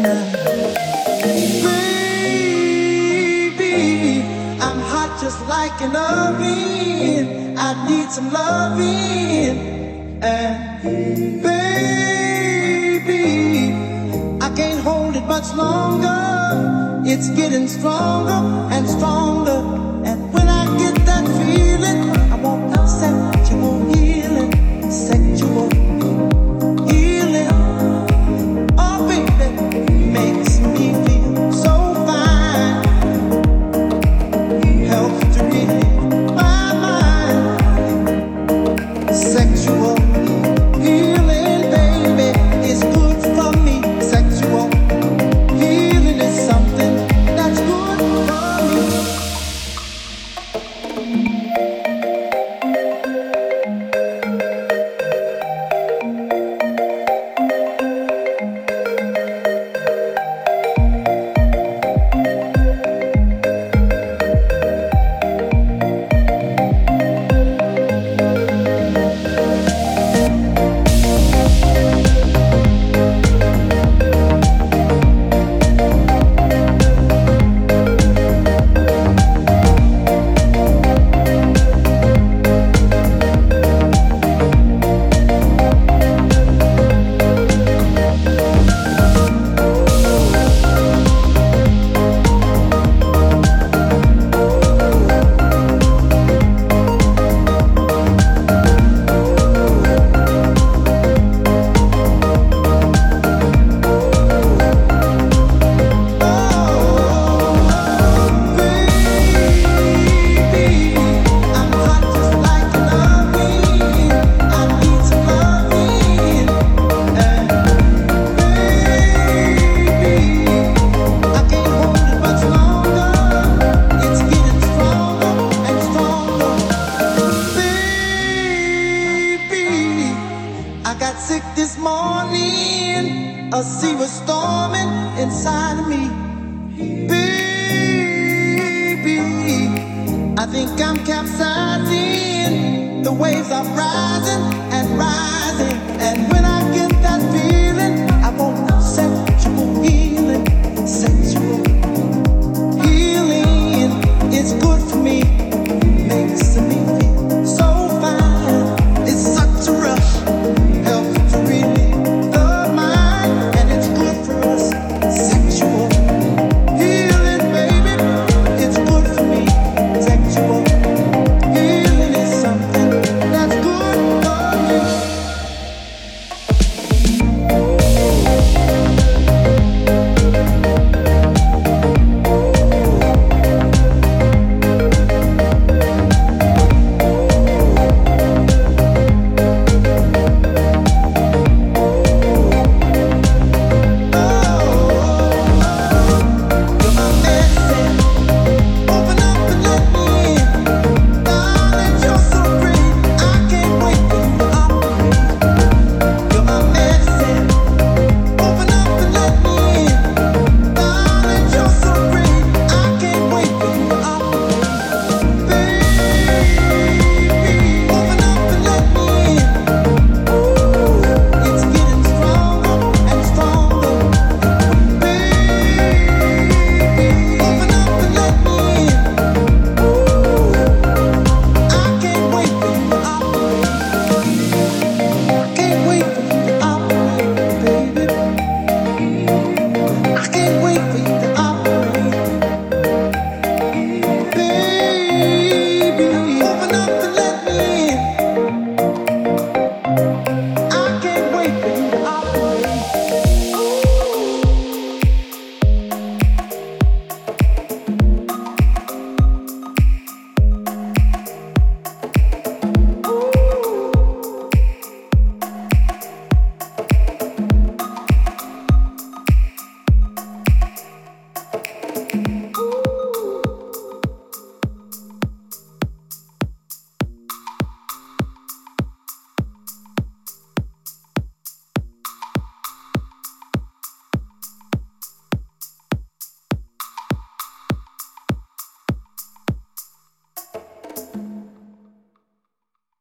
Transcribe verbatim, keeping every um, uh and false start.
Baby, I'm hot just like an oven. I need some loving. And baby, I can't hold it much longer. It's getting stronger and stronger. And when I get that feeling, I want sexual healing, sexual healing. Oh, baby, makes me feel so fine. Helps to relieve my mind. Sexual healing, baby, is good for me. Sexual healing is something that's good for me. I got sick this morning. A sea was storming inside of me. Baby, I think I'm capsizing. The waves are rising and rising. And when I